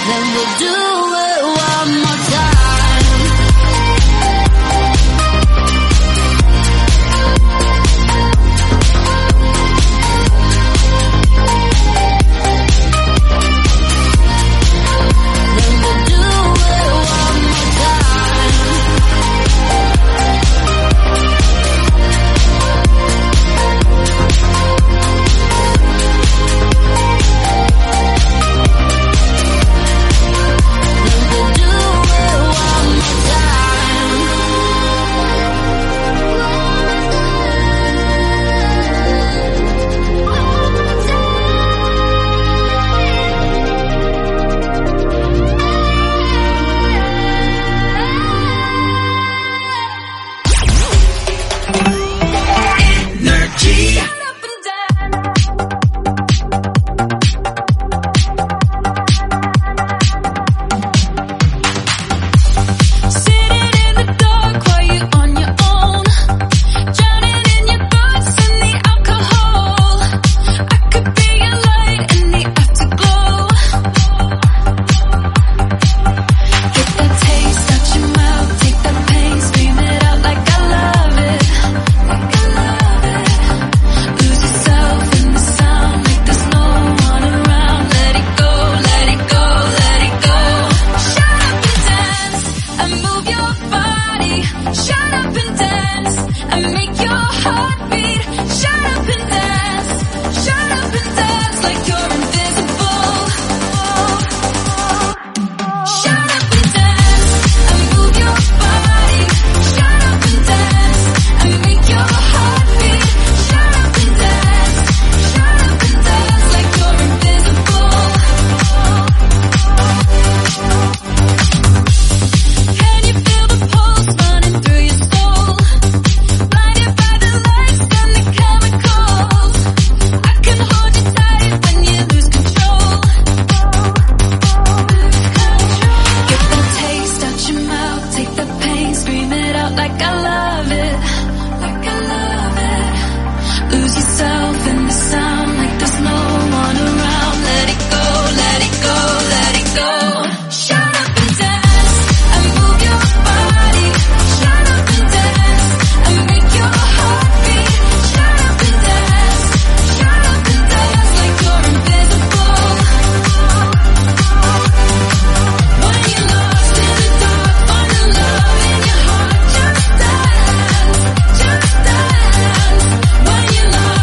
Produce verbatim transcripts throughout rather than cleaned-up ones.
When you're lost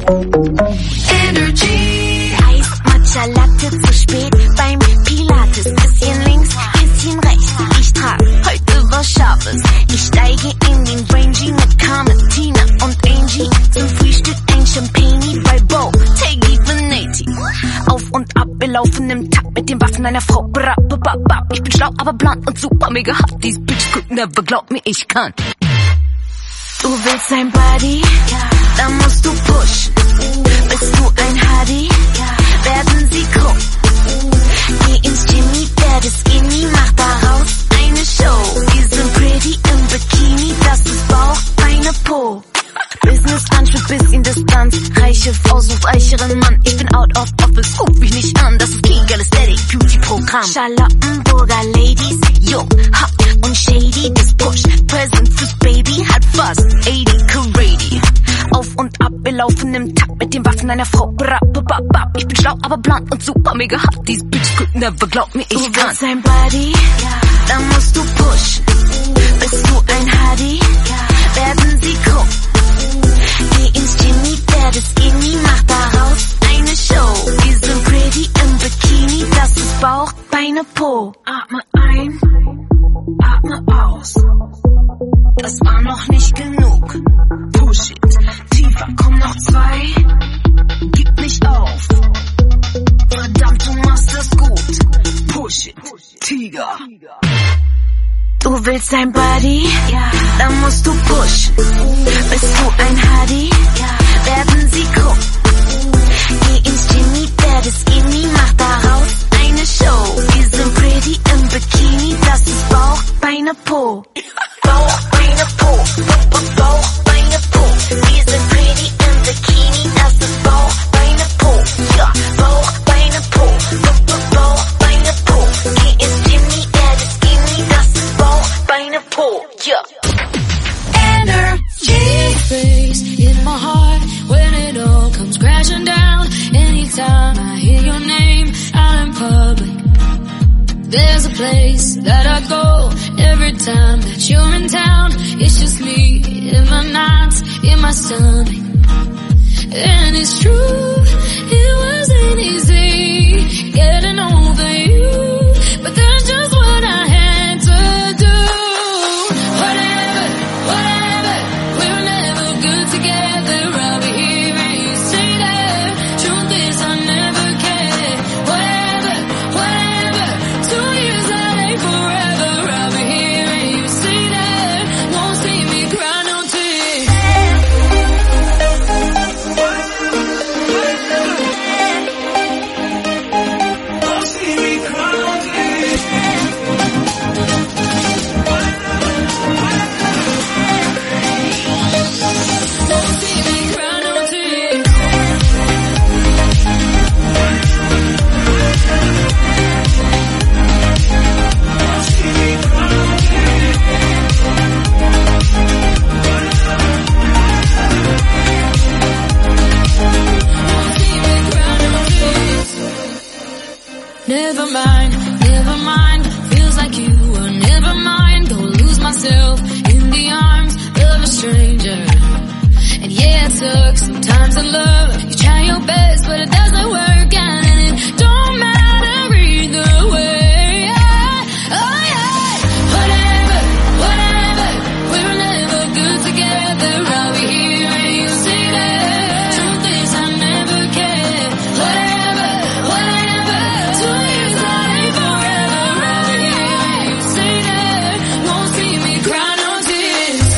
Energy. Eis, Matcha, Latte zu spät beim Pilates. Bisschen links, bisschen rechts. Ich trag heute was Scharfes. Ich steige in den Rangy mit Carmen, Tina und Angie. Zum Frühstück ein Champagne bei Bo, Teggy Veneti. Auf und ab, wir laufen im Takt mit den Waffen einer Frau. Bra, ba, ba, ba. Ich bin schlau, aber blond und super mega hot. These bitches could never, glaub mir, ich kann. Du willst ein Buddy? Dann musst du pushen. Bist du ein Huddy? Werden sie gucken. Geh ins Jimmy, werde skinny, mach daraus eine Show. Wir sind pretty im Bikini, das ist Bauch, Beine, Po. Business Lunch mit bisschen Distanz. Reiche Frau sucht reicheren Mann. Ich bin out of office, ruf mich nicht an. Das ist Kegel Aesthetic Beauty Programm. Charlottenburger Ladies, jung, hot und shady. Das Push, Present fürs Baby, hat fast achtzig Karady. Auf und ab, wir laufen im Takt mit den Waffen einer Frau. Bra, ba, ba, ba. Ich bin schlau, aber blond und super mega hot. These bitches could never, glaub mir, ich kann. Du willst ein Buddy? Dann musst du pushen. Bist du ein Huddy? Werden sie gucken. Geh ins Jimmy, werde skinny, mach daraus eine Show. Wir sind pretty im Bikini, das ist Bauch, Beine, Po. Atme ein, atme aus. Das war noch nicht genug. Push it, tiefer, komm noch zwei. Gib nicht auf. Verdammt, du machst das gut. Push it, Tiger. Du willst ein Buddy? Ja. Dann musst du pushen. Bist du ein Huddy? Ja. Werden sie gucken. Geh ins Jimmy, werde skinny, mach daraus eine Show. Wir sind pretty im Bikini, das ist Bauch, Beine, Po. Bauch, Beine, Po. Bauch, Beine, Po. Wir sind pretty im Bikini, das ist Bauch, Beine, Po. Ja, Bauch, Beine, Po. Bauch, Beine, Po. Geh ins Jimmy, werde skinny, das ist Bauch, Beine, Po. Ja. Face in my heart when it all comes crashing down. Anytime I hear your name out in public, there's a place that I go every time that you're in town. It's just me in my nights, in my stomach. And it's true, it wasn't easy getting over you, but that's just what I had to do. Whatever, whatever, we're never good together. I'll be here and you say that. Truth is I never cared. Whatever, whatever, two years that ain't forever. I'll be here and you say that. Won't see me cry no tears. Won't see me cry no tears. Won't see me cry no tears. Never mind, never mind. Feels like you were never mind. Don't lose myself in the arms of a stranger. And yeah, it sucks sometimes to love. You try your best, but it doesn't work out, and it don't matter either way. Oh yeah, whatever, whatever. We were never good together. I'll be here and you say that. Truth is I never cared. Whatever, whatever. Two years that ain't forever. I'll be here and you say that. Won't see me cry no tears.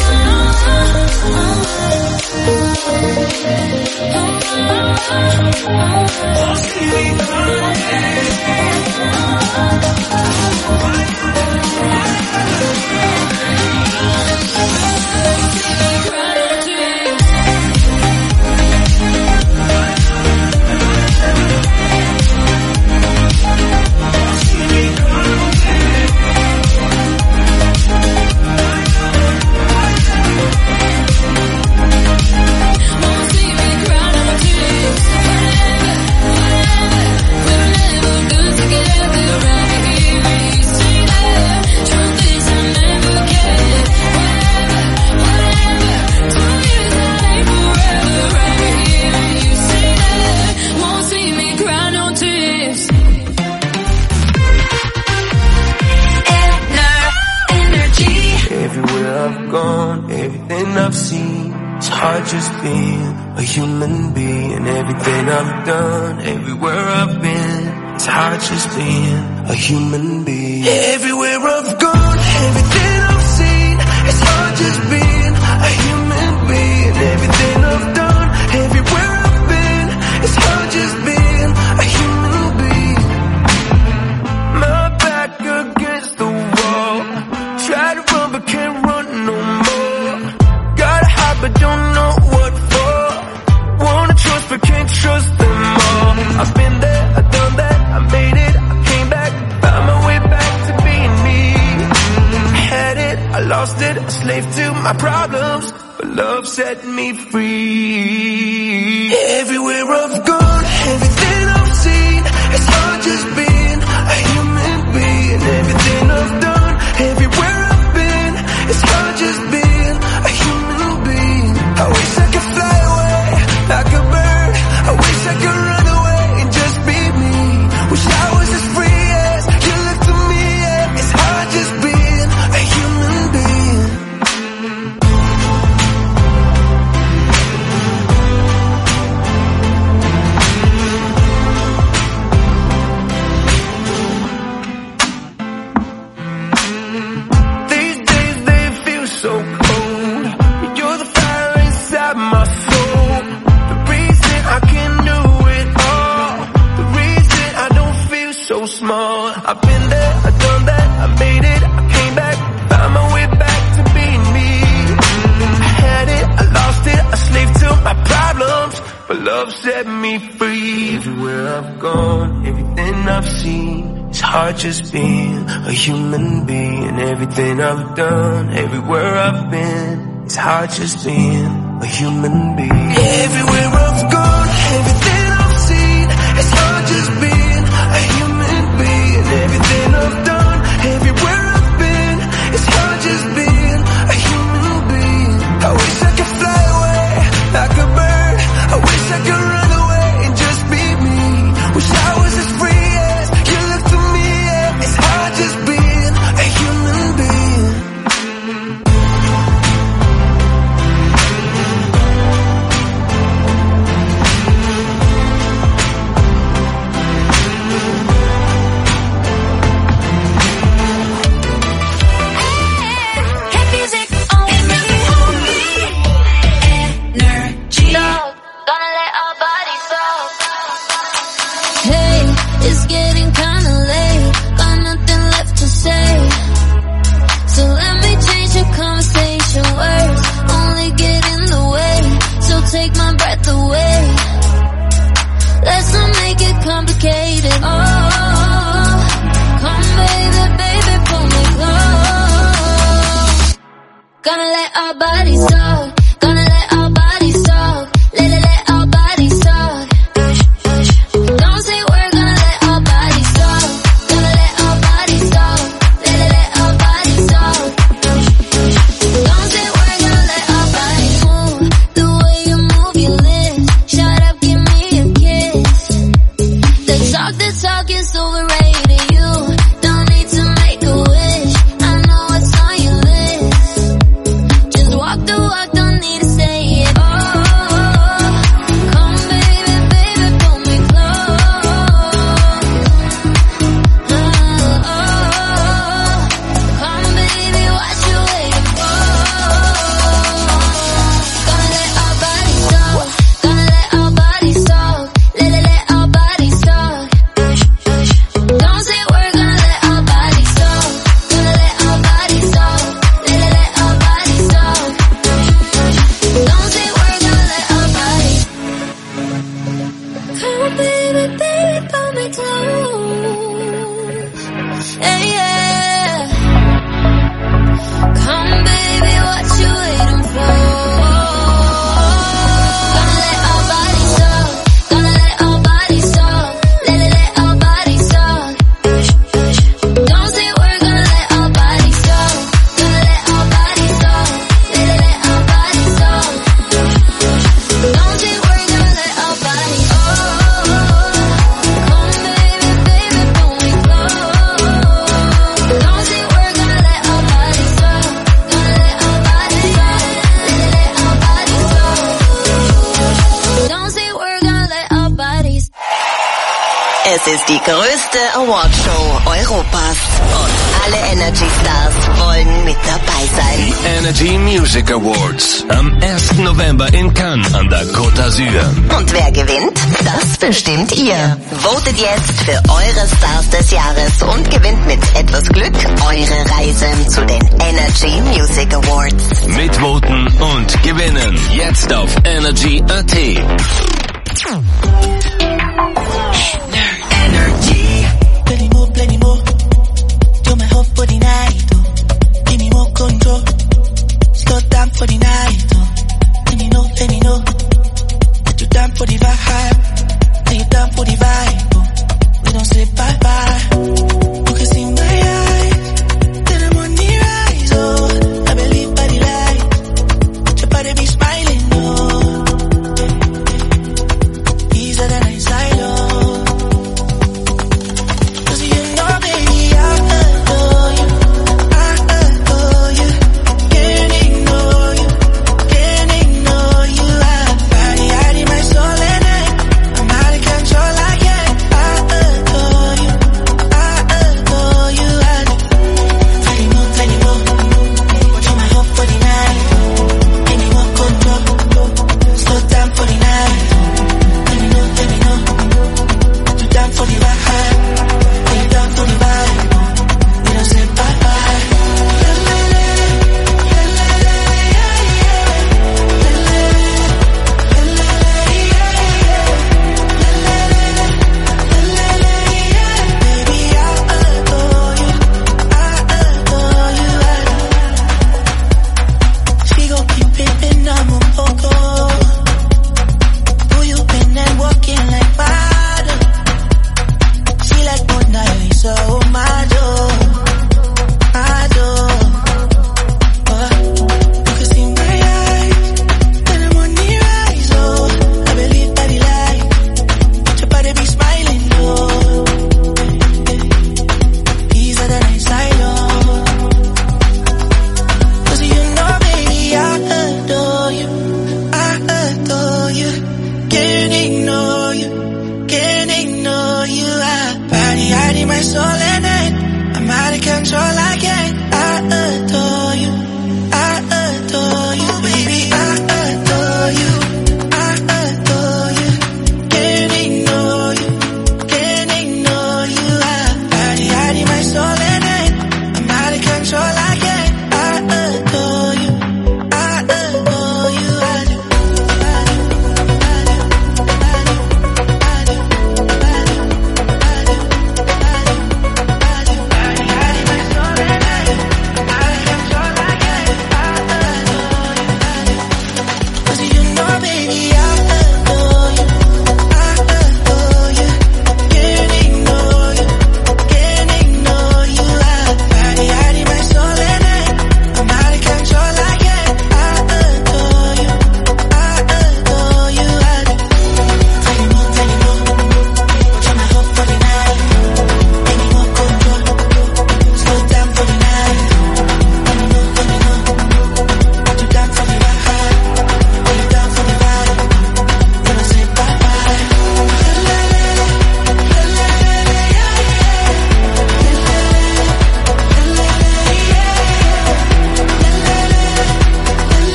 Won't see me cry no tears. We're never good together. I'll be here just being a human being. Everything I've done, everywhere I've been, it's hard just being a human being. Everywhere I've gone, everything I've seen, it's hard just being a human being. Everything I've done, everywhere I've been, it's hard just being a human being. My back against the wall, try to run but can't run no more. Gotta hide but don't know what for. Wanna trust but can't trust them all. I've been there, I've done that, I made it, I came back, found my way back to being me. I had it, I lost it, a slave to my problems, but love set me free. Everywhere I've gone, everything I've seen, it's hard just being a human being. Everything I've done, everywhere I've been, it's hard just being a human being. I wish I could fly away like a bird, I wish I could run away and just be me. Wish I was as free as you look to me, yeah. It's hard just being a human being. These days they feel so cold, you're the fire inside my soul. The reason I can do it all, the reason I don't feel so small. I've been there, I've done that, I made it, I came back, found my way back to being me. I had it, I lost it, a slave to my problems, but love set me free. Everywhere I've gone, everything I've seen, it's hard just being a human being. Everything I've done, everywhere I've been, it's hard just being a human being. Everywhere I've gone, everything I've seen, it's hard just being a human being. Everything I've done, everywhere I've been, it's hard just being a human being. I wish I could fly away like a bird, I wish I could run away and just be me. Wish I was as free as you look to me, yeah. It's hard just being a human being. Hit music only. Energy. Gonna let our bodies soak. Hey, it's getting kinda late, got nothing left to say. So let me change the conversation. Words only get in the way, so take my breath away. Let's not make it complicated. Oh, come baby, baby, pull me close. Gonna let our bodies talk, gonna let our bodies talk. Let it let our bodies talk. Don't say we're gonna let our bodies talk, gonna let our bodies talk. Let it let our bodies talk. Don't say we're gonna let our bodies move. The way you move your lips, shut up, give me a kiss. The talk, the talk is overrated. You don't need to make a wish, I know what's on your list. Just walk the walk, don't Es ist die größte Awardshow Europas. Und alle Energy Stars wollen mit dabei sein. Die Energy Music Awards. Am ersten November in Cannes an der Côte d'Azur. Und wer gewinnt? Das bestimmt ihr. Votet jetzt für eure Stars des Jahres und gewinnt mit etwas Glück eure Reise zu den Energy Music Awards. Mitvoten und gewinnen. Jetzt auf Energy Punkt a t. Energy. Plenty more, plenty more. You're my hope for the night. Oh. Give me more control. Slow down for the night. Oh. Let me know, let me know. That you're down for the vibe. That you're down for the vibe. Oh. We don't say bye bye. You can see my eyes. Then I'm on the rise. Oh, I believe by the light. Your body be smiling. Oh. Easier than I silo.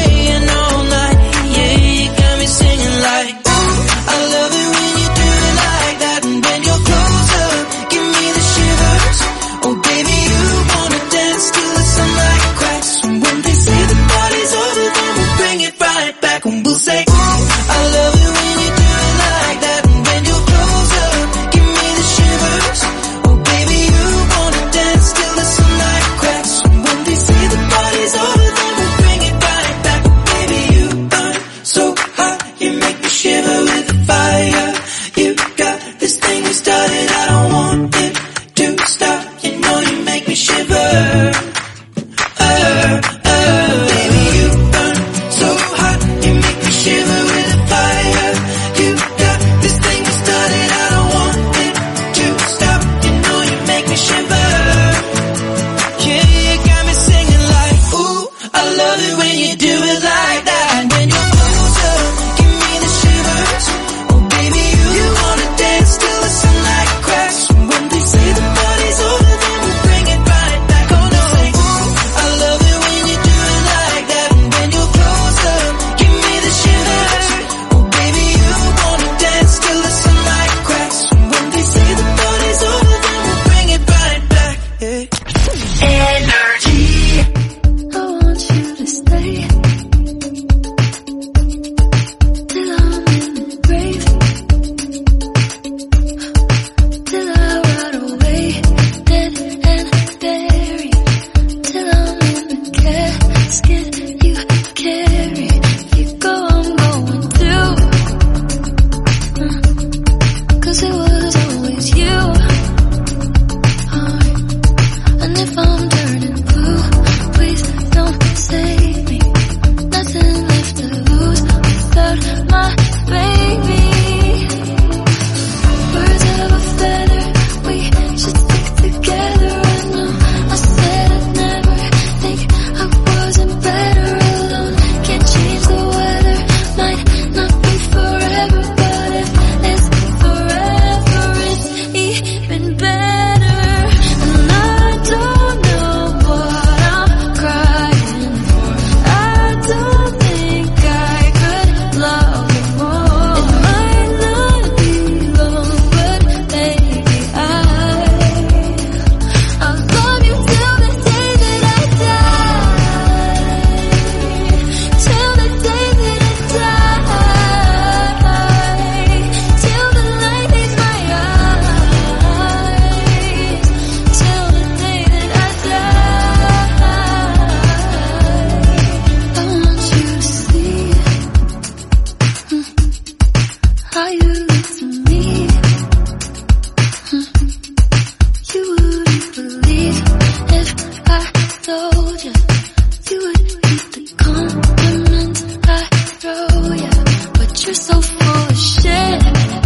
I love it when you do it like fire. You got this thing we started, I don't want it to stop. You know you make me shiver. Uh, uh, baby, you burn so hot, you make me shiver with the fire. You got this thing we started, I don't want it to stop. You know you make me shiver. Yeah, you got me singing like, ooh, I love it when you do it like that. When you're closer, give me the shivers. Oh baby, you, you wanna dance till the sunlight cracks. When they say the party's over, then we'll bring it right back. Oh no, ooh, I love it when you do it like that. And when you're closer, give me the shivers. Oh baby, you wanna dance till the sunlight cracks. When they say the party's over, then we'll bring it right back. Yeah. Energy. I want you to stay till I'm in the grave, till I rot away, dead and buried, till I'm in the casket you carry. If you go, I'm going through, uh, 'cause it was always you. Uh, and if I'm turning blue, please don't save me. Nothing left to lose without my baby. Birds of a feather, we should stick together. I know I said I'd never think I wasn't better alone. Can't change the weather, might not be forever, but if it's forever, it's even better. And I don't know what I'm crying for. I don't think I could love you more. It might not be long, but baby, I I'll love you till the day that I die. Till the day that I die. Till the light leaves my eyes. Till the day that I die. I want you to see mm, how you look to me. Mm, You wouldn't believe if I told you. You would eat the compliments I throw ya, but you're so full of shit.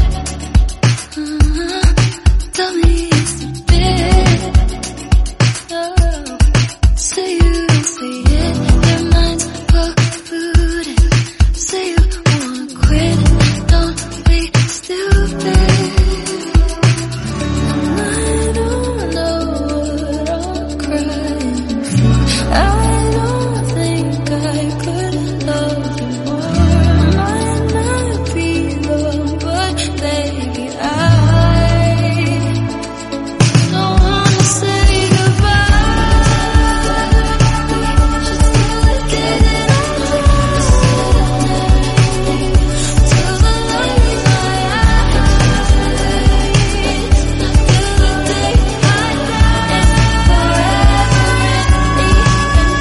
Uh, Tell me it's a bit. Oh, say you don't say it, your mind's polluted. Say you wanna quit, don't be stupid. And I don't know what I'm crying for. I don't think I could love you more. Might not be long, but baby, I don't wanna say goodbye. Just till the day that I die. Till the light in my eyes. Till the day I die. Forever and even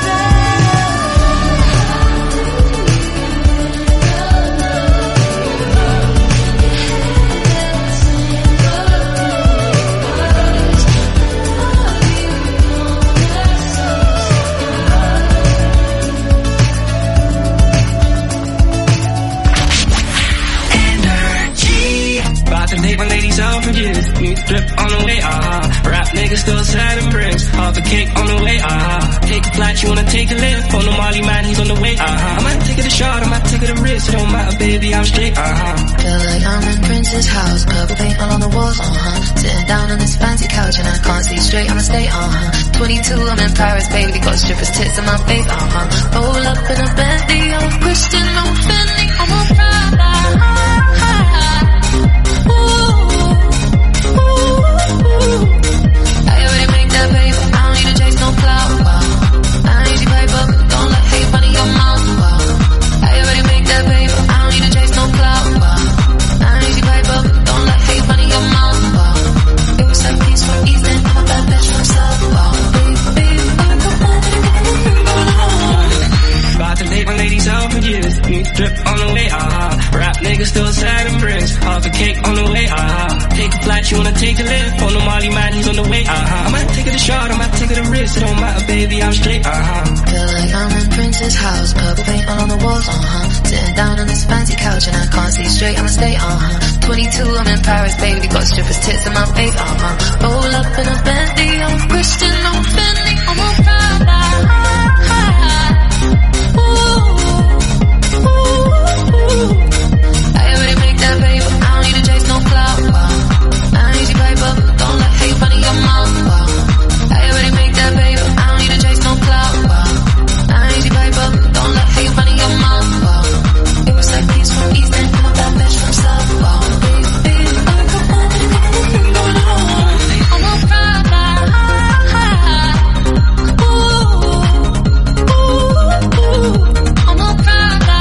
About to take my ladies out for years. New drip on the way, uh-huh. Rap niggas still sliding bricks. Half a cake on the way, uh-huh. Take a flight, you wanna take a lift. On the Molly man, he's on the way, uh-huh. I might take it a shot, I might take it a risk. It don't matter, baby, I'm straight, uh-huh. Feel like I'm in Prince's house, purple paint all on the walls, uh-huh. Sitting down on this fancy couch and I can't see straight, I'ma stay, uh-huh. twenty-two, I'm in Paris, baby, got strippers' tits in my face, uh-huh. Roll up in a Bentley, I'm Christian, I'm Fendi, I'm a Prada. Ooh, ooh, ooh. I already make that paper, I don't need to chase no clout, wow. I ain't easy paper, don't let hate run in your mouth, wow. I already make that paper, I don't need to chase no clout, wow. I ain't easy paper, don't let hate run in your mouth, wow. It was a piece from Eastern, I'm a bad bitch from South, wow. Baby, I'm a bad bitch. About to take my ladies out for years. New drip on the way, uh-huh. Rap She wanna take a lift on the Molly man, he's on the way. Uh-huh. I might take it a shot, I might take it a risk. It don't matter, baby, I'm straight. Uh-huh. Feel like I'm in Prince's house, purple paint all on the walls. Uh-huh. Sitting down on this fancy couch and I can't see straight. I'ma stay. Uh-huh. twenty-two, I'm in Paris, baby. Got strippers' tits in my face. Uh-huh. Roll up in a Bentley, I'm Christian, I'm Fendi, I'm a Prada. Ooh, ooh, ooh. I already make that paper, I don't need to chase no clout. Wow. I don't need your paper, don't let hate run in your mouth. Wow. I already make that paper, I don't need to chase no clout. Wow. I don't need your paper, don't let hate run in your mouth. Wow. It was like peace from East End, I'm a bad bitch from South. Wow. Baby, baby, I got one thing going on. I'm a Prada. Ooh, ooh, ooh. I'm a Prada.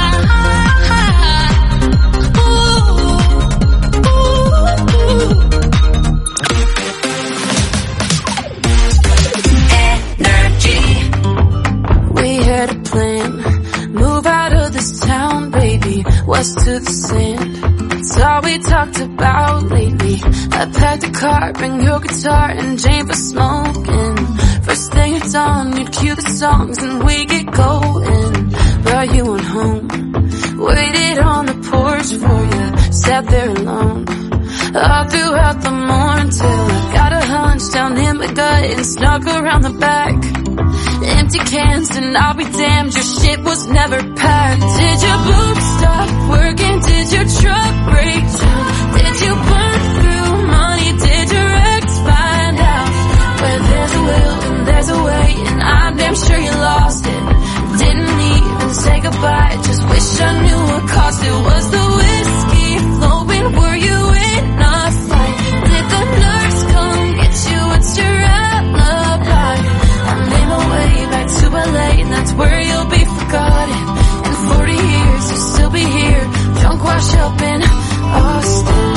West to the sand, it's all we talked about lately. I packed a car, bring your guitar and Jane for smoking. First thing at dawn, you'd cue the songs and we get going. Brought you on home, waited on the porch for you, sat there alone all throughout the morning till I got a hunch down in my gut and snuck around the back. Empty cans and I'll be damned, your shit was never packed. Did your boots stop working? Did your truck break down? Did you burn through money? Did your ex find out? Where there's a will and there's a way, and I'm damn sure you lost it. Didn't even say goodbye, just wish I knew what cost it. Was the whiskey flowing? Were you in a fight? Did the nurse come get you? What's your alibi? I made my way back to L A, and that's where you'll be forgotten. In forty years, you'll still be here, drunk, washed up in Austin.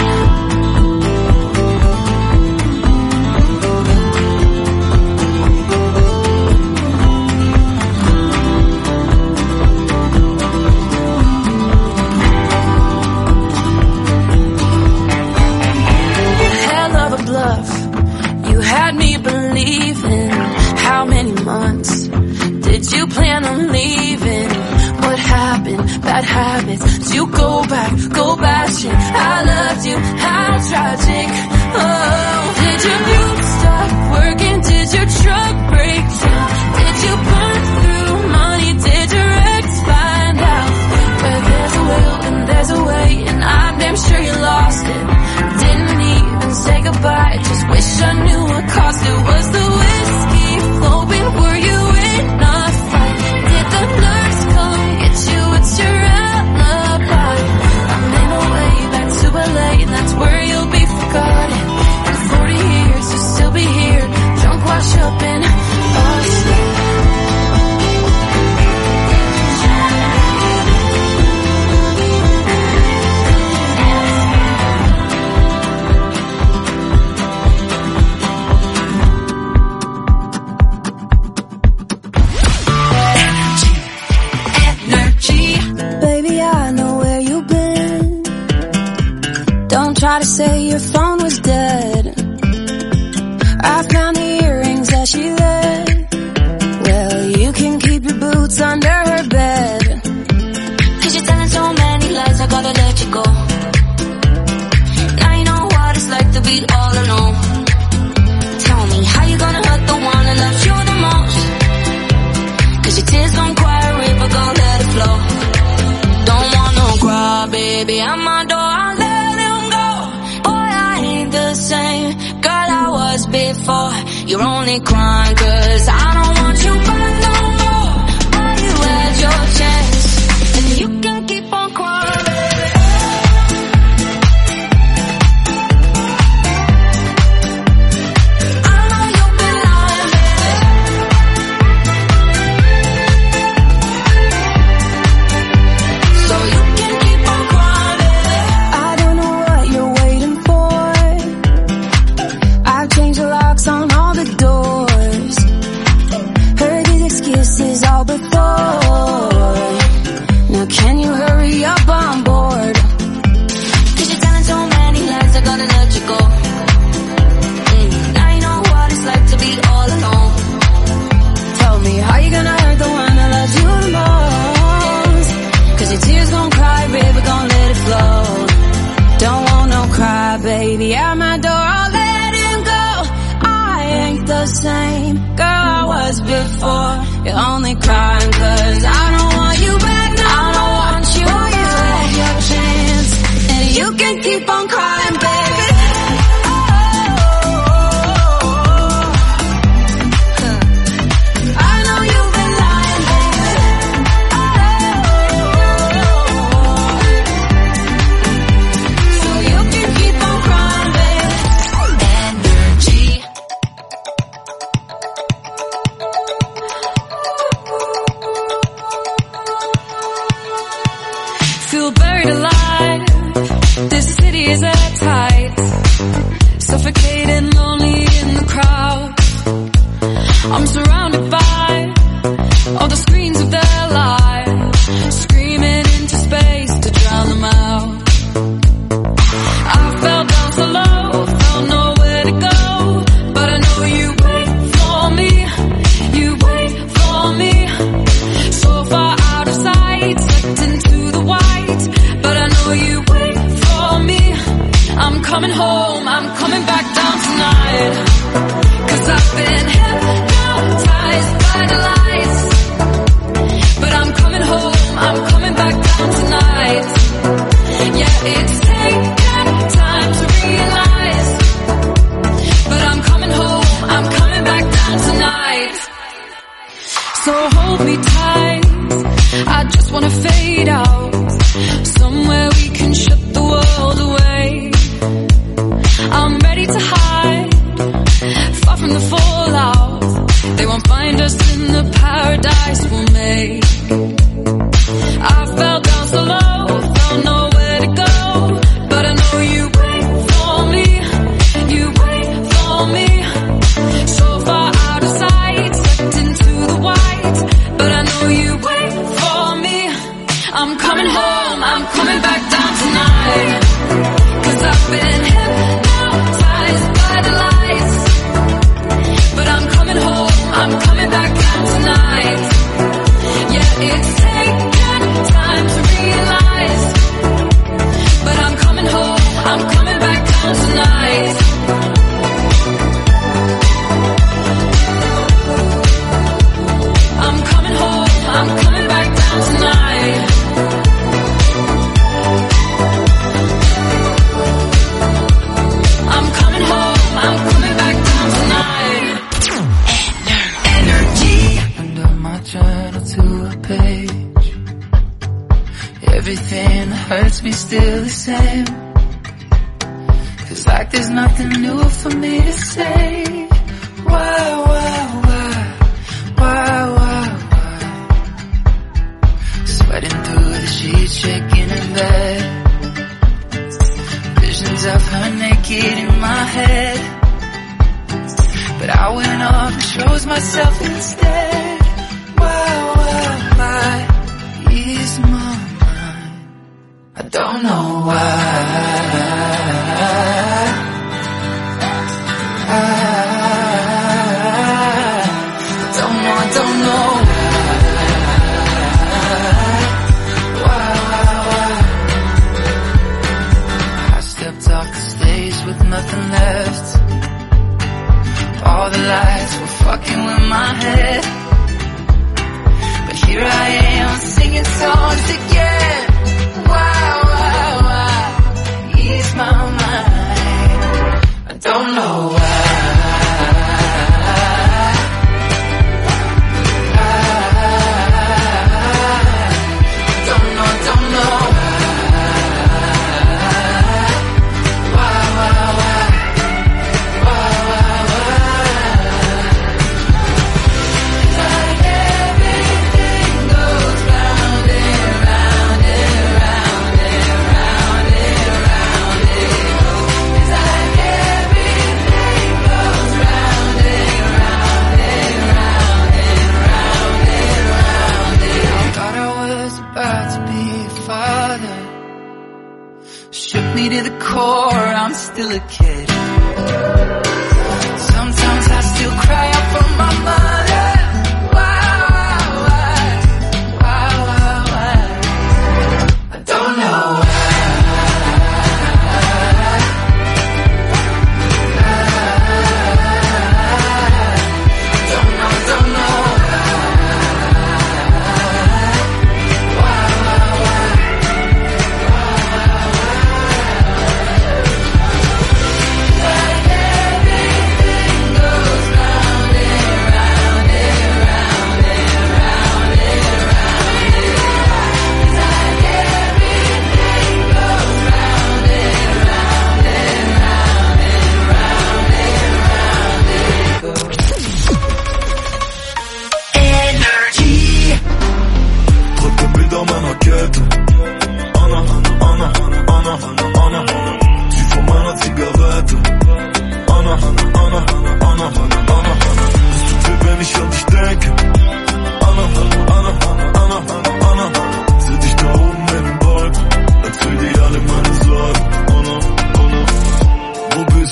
Hell of a bluff, you had me believing. How many months did you plan on leaving? What happened? Bad habits. Did you go back, go bashing? I loved you, how tragic. Oh, did your boots stop working? Did your truck break down? Did you burn through money? Did your ex find out? Where there's a will and there's a way, and I'm damn sure you lost it. Didn't even say goodbye, just wish I knew what cost it. Was the whiskey flowing? Were you in a fight? Did the nurse come get you? What's your alibi? I made my way back to L A, and that's where you'll be forgotten. In forty years, you'll still be here, drunk, washed up in Austin. Try to say your phone was dead. I found the earrings that she left. Well, you can keep your boots under her bed. Cause you're telling so many lies, I gotta let you go. Now you know what it's like to be all alone. Tell me, how you gonna hurt the one that loves you the most? Cause your tears don't cry a river, go let it flow. Don't wanna cry, baby, I'm my door, I'll let girl I was before. You're only crying cause I don't want you back no more. But you had your chance, and you can keep on crying. I know you've been lying, so you can keep on crying. I don't know what you're waiting for. I've changed the locks on all the doors. Heard these excuses all before. outside, baby, at my door, I'll let him go. I ain't the same girl I was before. You're only crying cause I don't want you back no I don't want you back. You have a chance and you can keep on crying, baby. Is airtight, suffocating, lonely in the crowd. I'm surrounded by all the screens of their lives, screaming into space to drown them out. I fell down so low, found nowhere to go, but I know you wait for me, you wait for me. So far out of sight, sucked into the white, but I know you wait for me. I'm coming home, I'm coming back down tonight, cause I've been hypnotized by the lights. But I'm coming home, I'm coming back down tonight. Yeah, it's taken time to realize, but I'm coming home, I'm coming back down tonight. So hold me tight, I just wanna fade out, somewhere we can shut the world away. I'm ready to hide, far from the fallout. They won't find us in the paradise we'll make. I fell down so low, found nowhere to go, but I know you wait for me, you wait for me. So far out of sight, sucked into the white, but I know you wait for me. I'm coming home, I'm coming back down tonight, cause I've been hypnotized by the lights. But I'm coming home, I'm coming back down tonight. Yeah, it's taken time to realize, but I'm coming home, I'm coming back down tonight. I'm coming home, I'm coming back down tonight. I'm coming home, I'm coming back down tonight. Energy. Under my journal to a page, everything that hurts me still the same. Feels like there's nothing new for me to say. Why, why, why, why, why, why? Sweating through the sheets, shaking in bed, visions of her naked in my head. But I went off and chose myself instead. Why, why, why ease my mind? I don't know why. I don't know, I don't know why. Why, why, why? I stepped off the stage with nothing left. All the lights were fucking with my head, but here I am singing songs again. Why, why, why ease my mind? I don't know why. I don't know, don't know why, why, why, why, why, why? Like everything goes round and round and round and round and round it goes. It's like everything goes round and round and round and round and round it. I thought I was about to be a father, shook me to the core, I'm still a kid. Sometimes I still cry out for my mother. Why, why, why, why, why? I don't know why.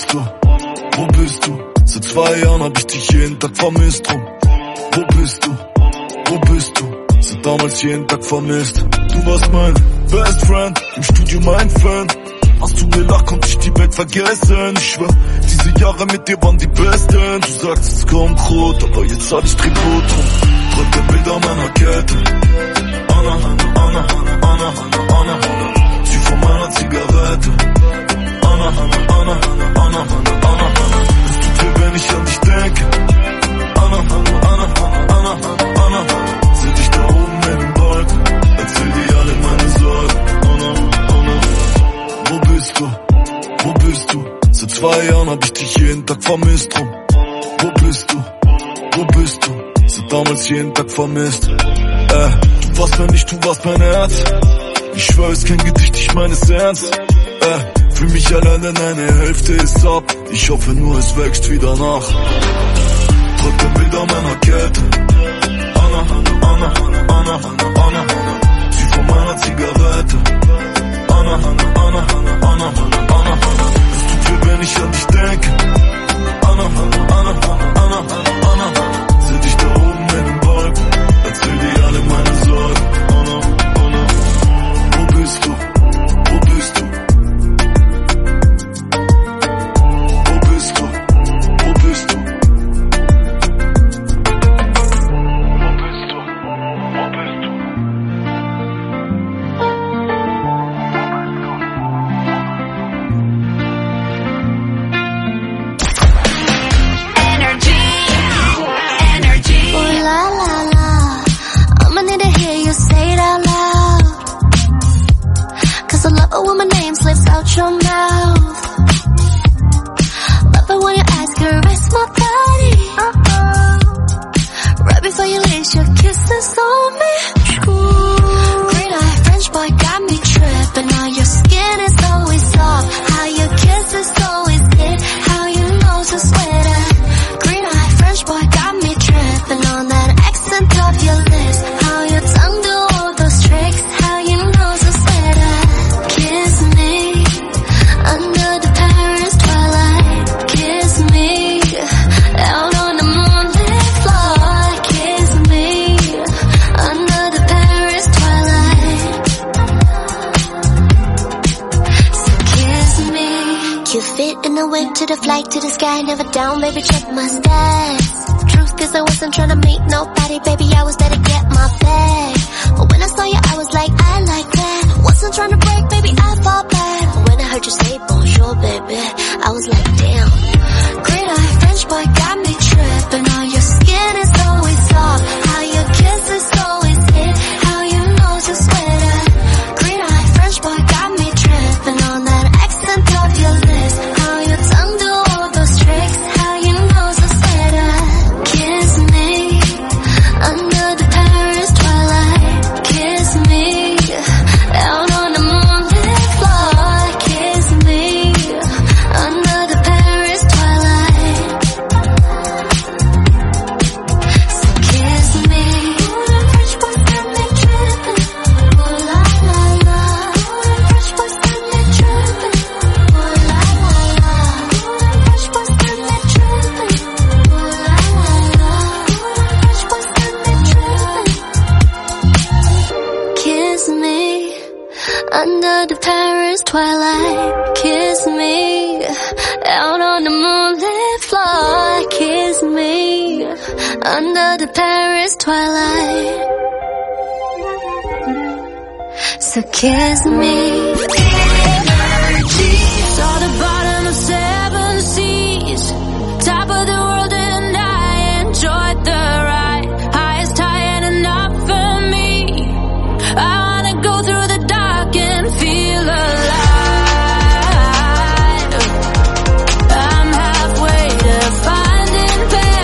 bist du? Wo bist du? Seit zwei Jahren hab ich dich jeden Tag vermisst drum. Wo bist du? Wo bist du? Seit damals jeden Tag vermisst. Du warst mein Best Friend, im Studio mein Fan. Hast du gelacht, konnte ich die Welt vergessen. Ich schwör, diese Jahre mit dir waren die besten. Du sagst, es kommt rot, aber jetzt hab ich Tribut drum. Drück der Bilder meiner Kette. Anna, Anna, Anna, Anna, Anna. Sie von meiner Zigarette. Anna, Anna, Anna, Anna, Anna, Anna. Es tut weh, wenn ich an dich denke. Anna, Anna, Anna, Anna, Anna. Seh dich da oben in den Wolken. Erzähl dir alle meine Sorgen. Anna, Anna. Wo bist du? Wo bist du? Seit zwei Jahren hab ich dich jeden Tag vermisst drum. Wo bist du? Wo bist du? Seit damals jeden Tag vermisst. Äh, du warst mir nicht, du warst mein Herz. Ich schwör, es kein Gedicht, ich meine es ernst. Äh, fühl mich allein, denn eine Hälfte ist ab. Ich hoffe nur, es wächst wieder nach. Drück der Bilder meiner Kette. Anna, Anna, Anna, Anna, Anna. Sie von meiner Zigarette. Anna, Anna, Anna, Anna, Anna, Anna. Es tut weh, wenn ich an dich denke. Anna, Anna, Anna, Anna, Anna. Seh dich da oben in den Wolken. Erzähl dir alle meine Sorgen. Anna, Anna. Wo bist du? Wo bist du? Wo bist du? Wo bist du? When my name slips out your mouth, love it when you ask her, rest my body. Uh-oh. Right before you leave, your kisses on me. Ooh. Green eye French boy got me tripping. Now your skin is always soft. How your kisses always hit. How your nose is sweater. Green eye French boy got me tripping on that accent of your lips. How your tongue do all those tricks. How your nose is sweater. Kiss me under the Paris twilight. Kiss me out on the moonlit floor. Kiss me under the Paris twilight. So kiss me. You fit in the whip to the flight to the sky. Never down, baby, check my stats. Truth is I wasn't trying to meet nobody, baby, I was there to get my bag. But when I saw you, I was like, I like that. Wasn't trying to break, baby, I fall back. But when I heard you say bonjour, baby, I was like, damn. Great eye French boy got me tripping. How your skin is always soft. How your kisses always hit. How your nose is sweater. Great eye French boy got me tripping on that accent of your lips. How your tongue do all those tricks. How your nose is sweater. Kiss me under the Paris twilight. Kiss me out on the moonlit floor. Kiss me under the Paris twilight. So kiss me. French boys got me tripping. Oh la la la. French boys got me tripping. Oh la la la. French boys got me tripping. Oh la la la. French boys got me tripping. Kiss me under the Paris twilight. Kiss me out on the moonlit floor. Kiss me under the Paris twilight. So kiss me. Saw the bottom of seven seas, top of the world, and I enjoyed the ride. Highest high and enough for me. I wanna go through the dark and feel alive. I'm halfway to finding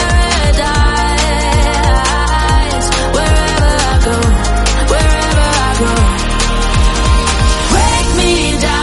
paradise. Wherever I go, wherever I go. Break me down.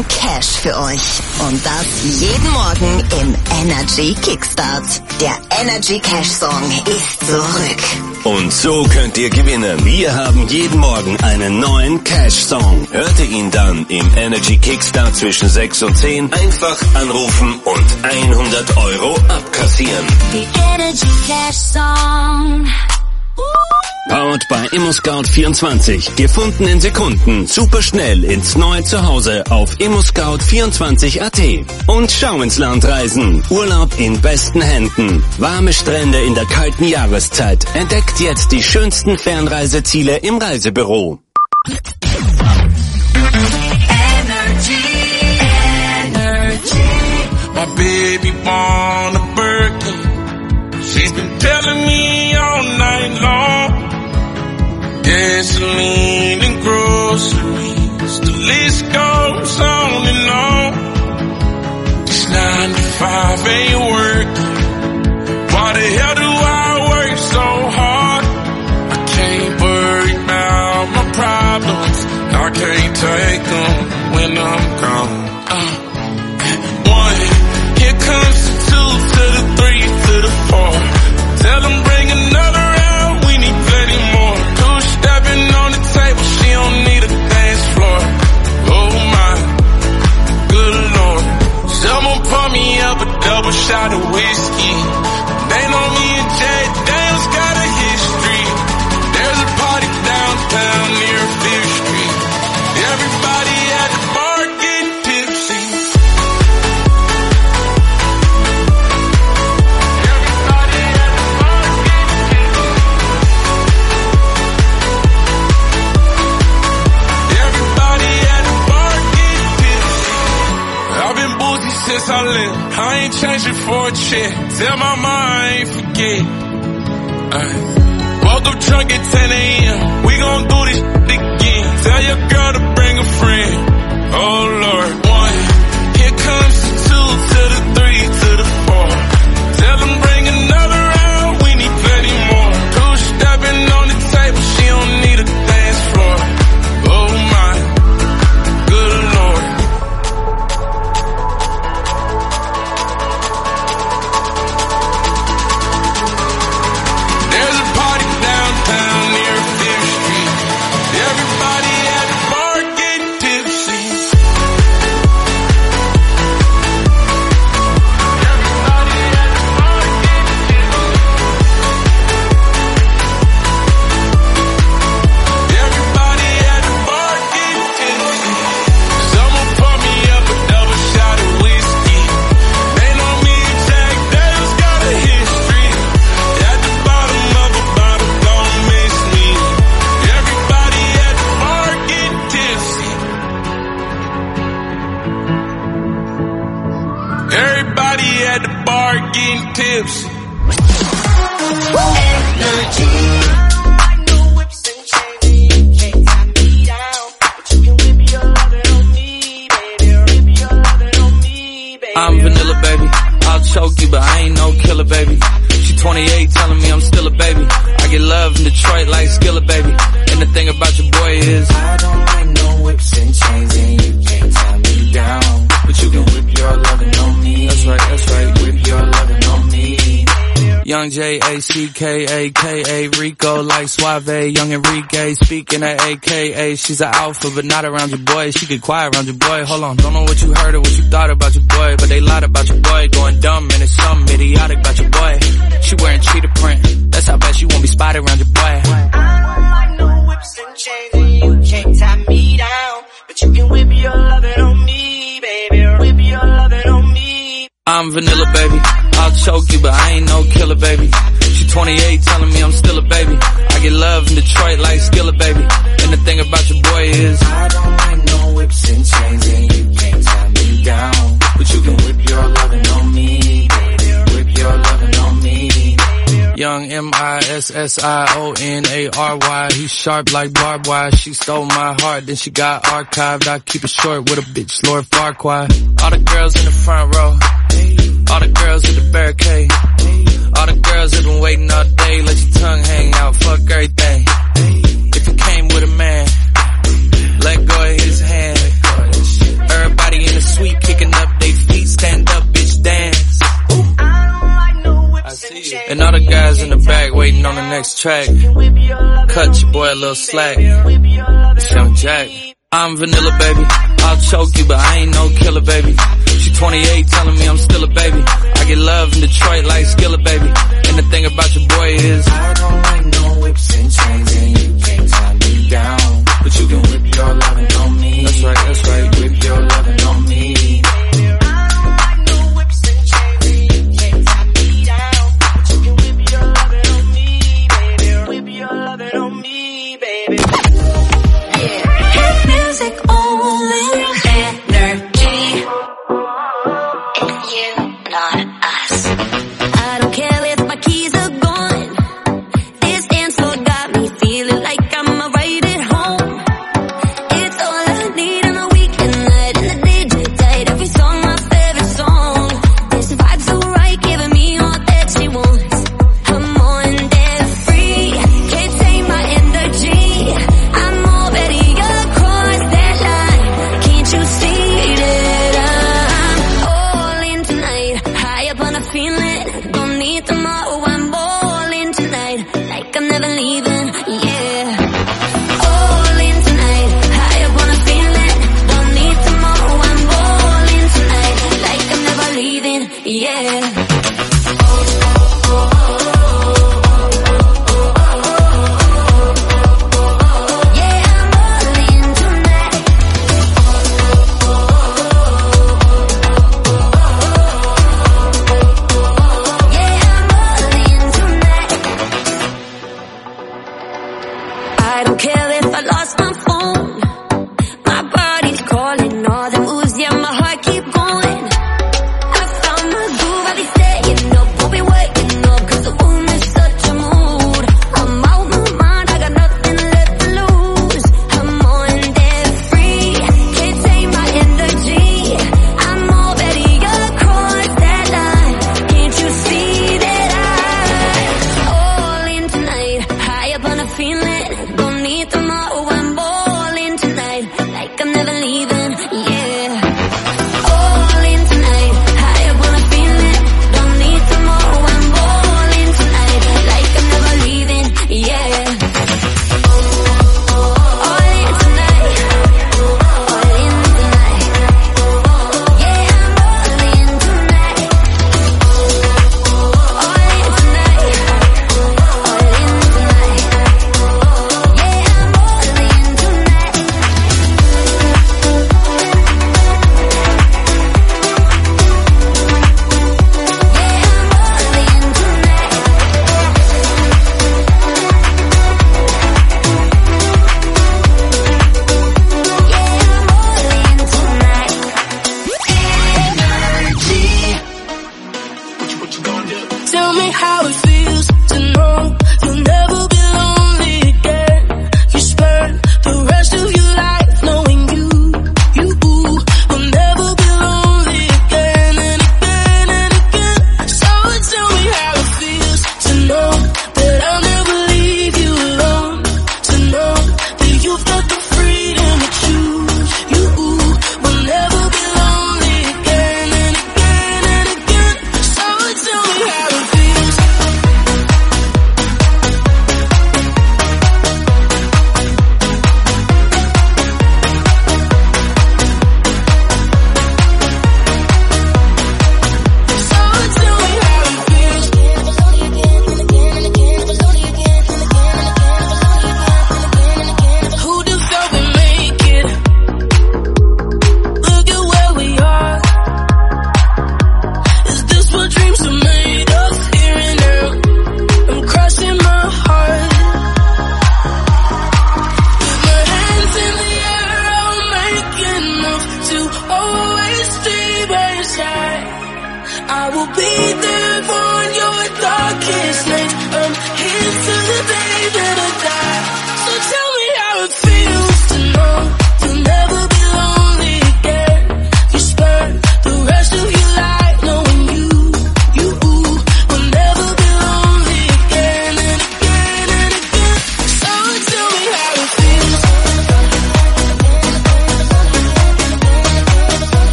Morgen Cash für euch. Und das jeden Morgen im Energy Kickstart. Der Energy Cash Song ist zurück. Und so könnt ihr gewinnen. Wir haben jeden Morgen einen neuen Cash-Song. Hört ihr ihn dann im Energy Kickstart zwischen sechs und zehn, einfach anrufen und hundert Euro abkassieren. The Energy Cash Song. Powered by ImmoScout vierundzwanzig. Gefunden in Sekunden. Super schnell ins neue Zuhause auf immoscout vierundzwanzig Punkt at. Und schau ins Land reisen. Urlaub in besten Händen. Warme Strände in der kalten Jahreszeit. Entdeckt jetzt die schönsten Fernreiseziele im Reisebüro. Energy, energy. My baby born a Birkin. She's been telling me all night long. Gasoline and groceries, the list goes on and on. This nine to five ain't working. Why the hell do I work so hard? I can't worry about my problems. I can't take them when I'm gone. Uh, one, here comes the two to the three to the four. Tell them bring another round, we need plenty more. Stepping on the table, she don't need a dance floor. Oh my, good lord. Someone pour me up a double shot of whiskey. They know me and Jay Daniels got a history. There's a party downtown near Fifth Street. Everybody at the bar getting tipsy. Since I left, I ain't changing for a check. Tell my mom I ain't forget. Uh, woke up drunk at ten a.m. We gon' do this again. Tell your girl to bring a friend. Oh Lord, one. Here comes the two to the three to the four. Tell them bring another round. We need plenty more. Two stepping on the table. She don't need a dance floor. Oh my, good Lord. Tips. I'm vanilla, baby. I'll choke you, but I ain't no killer, baby. She twenty-eight, telling me I'm still a baby. I get love in Detroit like Skillet, baby. And the thing about your boy is I don't like no whips and chains, and you can't tie me down. But you can whip your lovin' on me. That's right, that's right. Whip your lovin' on me. Young J A C K A K A Rico like Suave, young Enrique speaking at A K A. She's an alpha but not around your boy. She get quiet around your boy. Hold on, don't know what you heard or what you thought about your boy, but they lied about your boy. Going dumb and it's something idiotic about your boy. She wearing cheetah print. That's how bad she won't be spotted around your boy. I don't like no whips and chains, and you can't tie me down. But you can whip your lovin' on me, baby. Whip your lovin' on me. I'm vanilla, baby. I'll choke you, but I ain't no killer, baby. She twenty-eight, telling me I'm still a baby. I get love in Detroit like Skillet, baby. And the thing about your boy is I don't like no whips and chains, and you can't tie me down. But you can whip your lovin' on me, baby. Whip your lovin' on me. Young M I S S I O N A R Y. He's sharp like barbed wire. She stole my heart, then she got archived. I keep it short with a bitch, Lord Farquaad. All the girls in the front row. All the girls at the barricade. All the girls have been waiting all day. Let your tongue hang out, fuck everything. If you came with a man, let go of his hand. Everybody next track. Cut your boy a little slack. It's Young Jack. I'm vanilla, baby. I'll choke you, but I ain't no killer, baby. She twenty-eight, telling me I'm still a baby. I get love in Detroit like Skillet, baby. And the thing about your boy is I don't like no whips and chains, and you can't tie me down. But you can whip your lovin' on me. That's right, that's right. Whip your lovin' on me.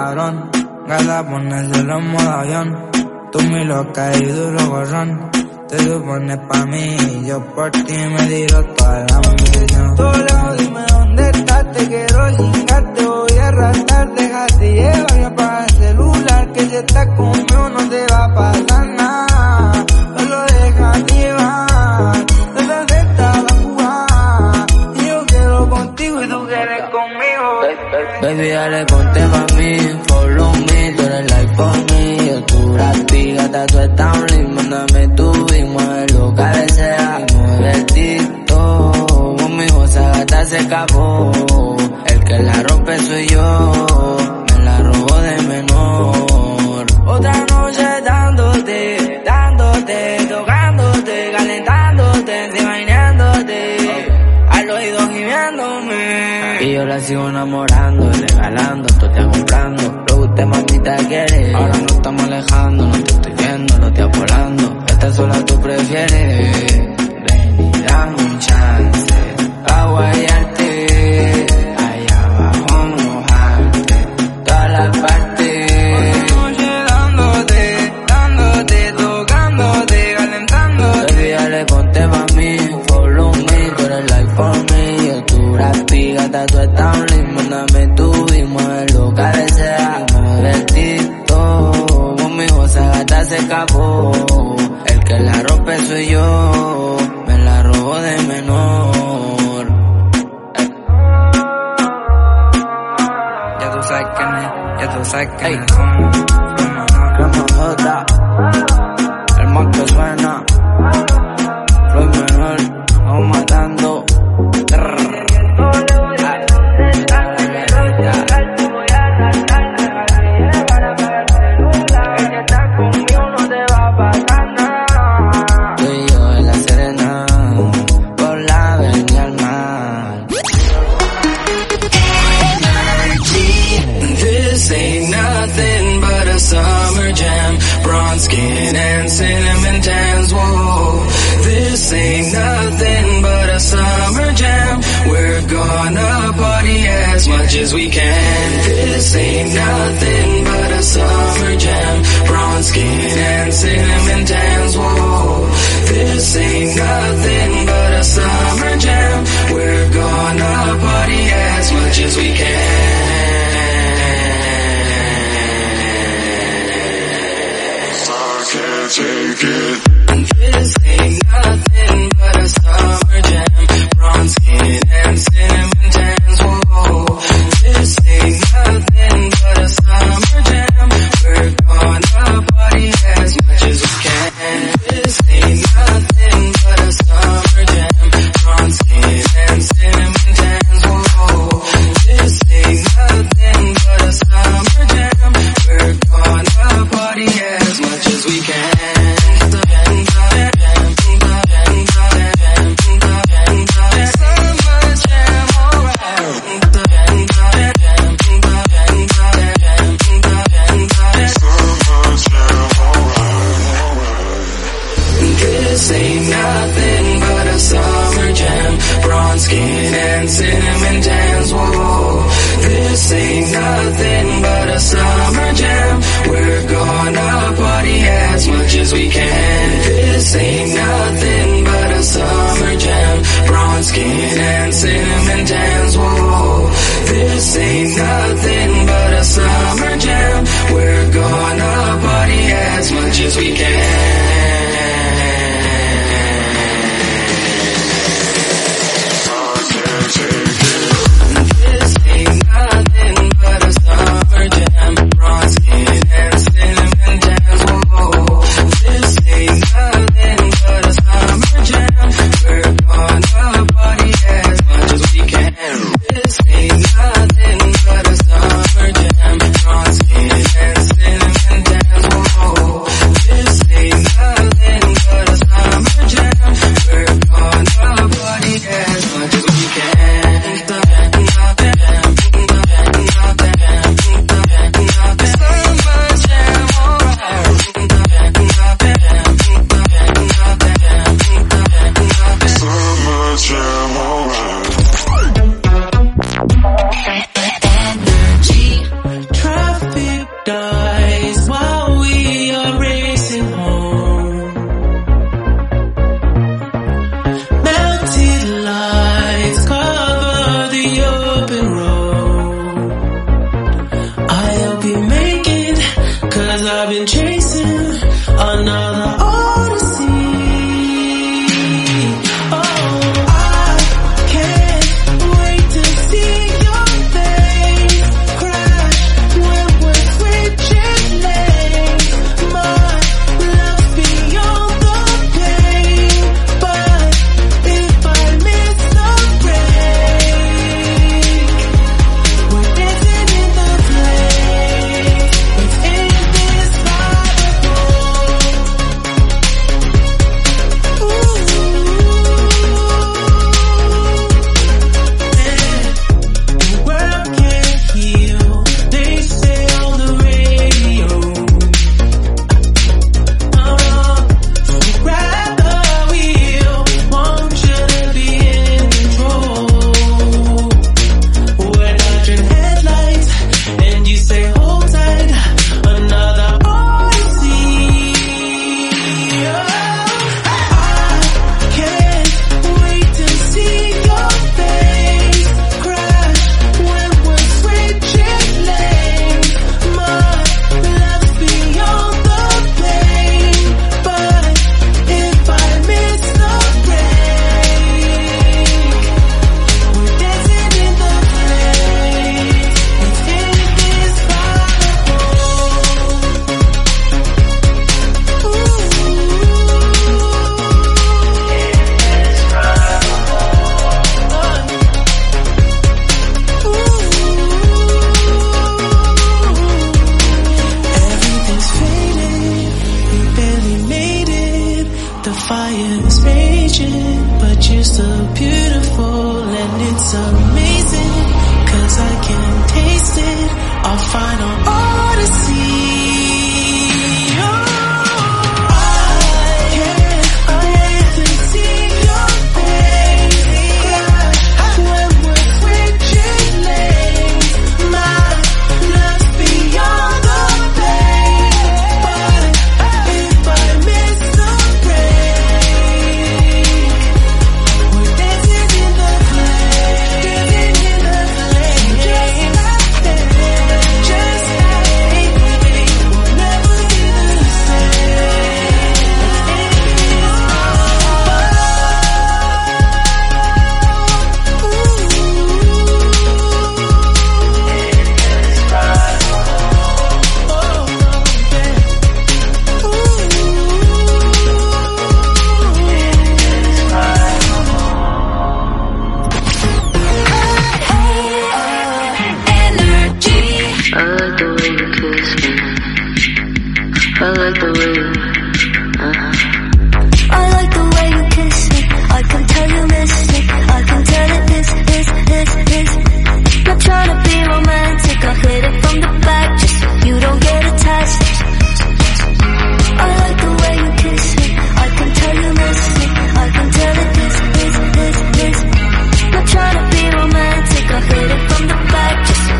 cabrón. Gata ponérselo en modo avión. Tú mi loca y duro gorrón. Te supones pa' mí, yo por ti me tiro toda la munición. Solo dime dónde estás, te quiero chingar, te voy a arrastrar, déjate llevar y apaga el celular, que si estás conmigo no te va a pasar nada. Solo déjate llevar, no te aceptas la jugada, y yo quiero contigo y tú quieres conmigo. Baby, dale, ponte pa' mí, follow me, tú eres like for me. Yo tu rapi, gata, tú estás un ritmo, mándame tu beat, mueve lo que desea, mueve el tito. Conmigo esa gata se escapó, el que la rompe soy yo, me la robo de menor. Otra noche dándote, dándote, tocándote, calentándote, imaginándote, al oído gimiéndome. Y yo la sigo enamorando, regalando, tú te comprando. Lo que usted mamita quiere, ahora nos estamos alejando, no te estoy viendo, lo estoy volando. Esta sola tú prefieres, ven y dame un chance, pa' guayarte, allá abajo mojarte, todas las partes. Otra noche dándote, dándote, tocándote, calentándote. Baby, dale, ponte pa' mí, follow me, tú eres like for me. Yo tu rapi, gata, tú estás un ritmo, mándame tu beat, mueve lo que desea, mueve el tito. Conmigo esa gata se escapó, el que la rompe soy yo, me la robo de menor. Ya tú sabes quién es, ya tú sabes quién es. Rama J, el más que suena, Floyd menor, vamos matando. Summer jam, bronze skin and cinnamon tans, whoa. This ain't nothing but a summer jam. We're gonna party as much as we can. This ain't nothing but a summer jam, bronze skin and cinnamon tans, whoa. This ain't nothing but a summer jam. We're gonna party as much as we can. Take it. This ain't nothing but a summer jam, bronze skin and cinnamon tans, whoa. This ain't nothing but a summer jam. We're gonna party as much as we can. This ain't nothing but a summer jam, bronze skin and cinnamon tans, whoa. This ain't nothing but a summer jam. We're gonna party as much as we can. This ain't nothing but a summer jam, bronze skin and cinnamon tans, whoa. This ain't nothing but a summer jam. We're gonna party as much as we can. This ain't nothing but a summer jam, bronze skin and cinnamon tans, whoa. This ain't nothing but a summer jam. We're gonna party as much as we can. This ain't nothing but a summer jam, bronze skin and cinnamon tans, whoa. This ain't nothing but a summer jam. We're gonna party as much as we can. This As I've been chasing another odyssey.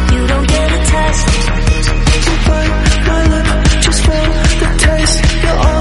Just for the taste, you're all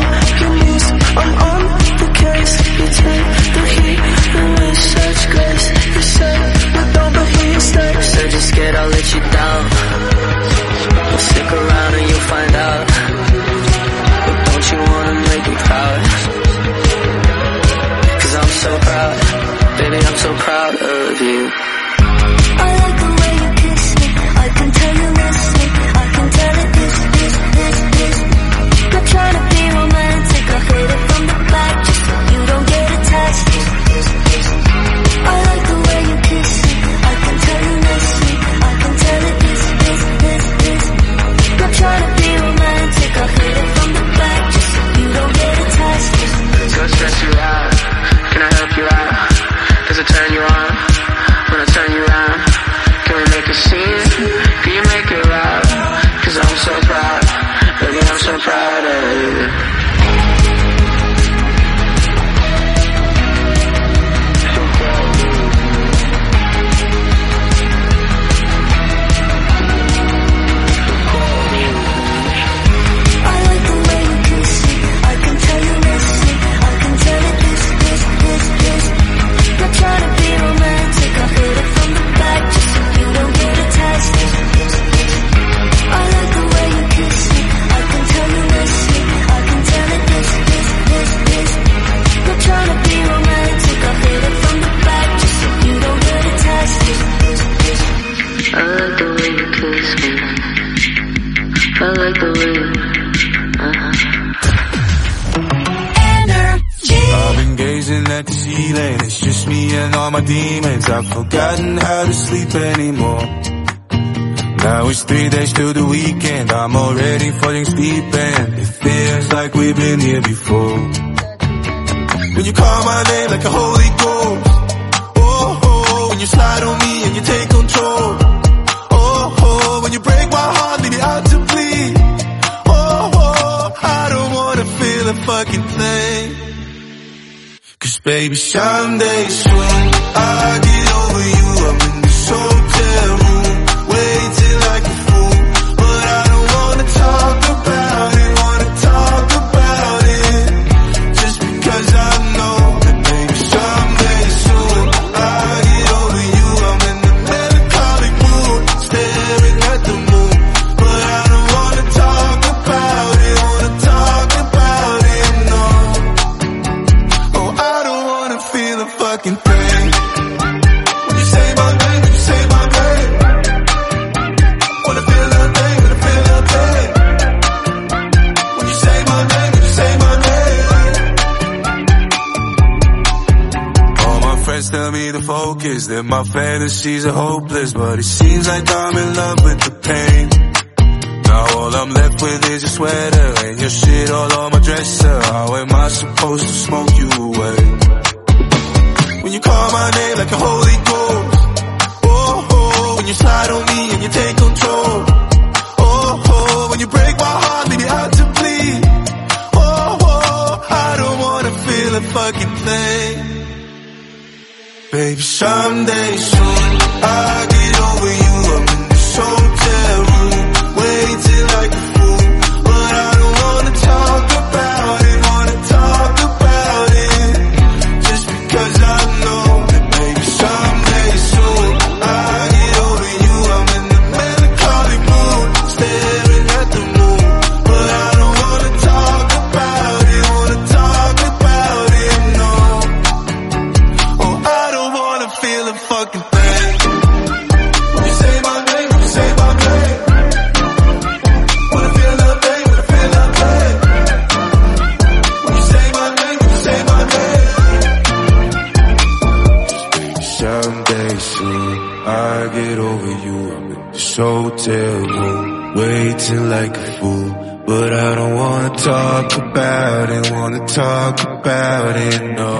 Felt like the wind. Uh-huh. I've been gazing at the ceiling, it's just me and all my demons. I've forgotten how to sleep anymore. Now it's three days till the weekend, I'm already falling asleep and it feels like we've been here before. When you call my name like a holy ghost, oh, oh, when you slide on me and you take control, oh, oh, when you break my heart, leave me out to bleed, oh, oh, I don't wanna feel a fucking thing. Cause baby, someday soon I'll get over you. I'm in this hotel room, waiting like a fool, but I don't wanna talk about it, wanna talk about it, just because I know that baby, someday soon I'll get over you. I'm in the melancholic mood, staring at the moon, but I don't wanna talk about it, wanna talk about it, no. Oh, I don't wanna feel a fucking thing. When you say my name, when you say my name, wanna feel a thing, wanna feel a thing. When you say my name, when you say my name. All my friends tell me to focus, that my fantasies are hopeless, but it seems like I'm in love with the pain. Now all I'm left with is your sweater and your shit all on my dresser. How am I supposed to smoke you away? When you call my name like a holy ghost, oh, oh, when you slide on me and you take control, oh, oh, when you break my heart, leave me out to bleed, oh, oh, I don't wanna feel a fucking thing. Baby, someday soon I'll get over you. I'm in this hotel room, waiting like a fool, but I don't wanna talk about it, wanna talk about it, just because I know that baby, someday soon I'll get over you. I'm in the melancholic mood, staring at the moon, but I don't wanna talk about it, wanna talk about it, no. Oh, I don't wanna feel a fucking thing. When you say my name, when you say my name, wanna feel a thing, wanna feel a thing. When you say my name, when you say my name. Someday soon I'll get over you. I'm in this hotel room, waiting like a fool, but I don't wanna talk about it, wanna talk about it, no.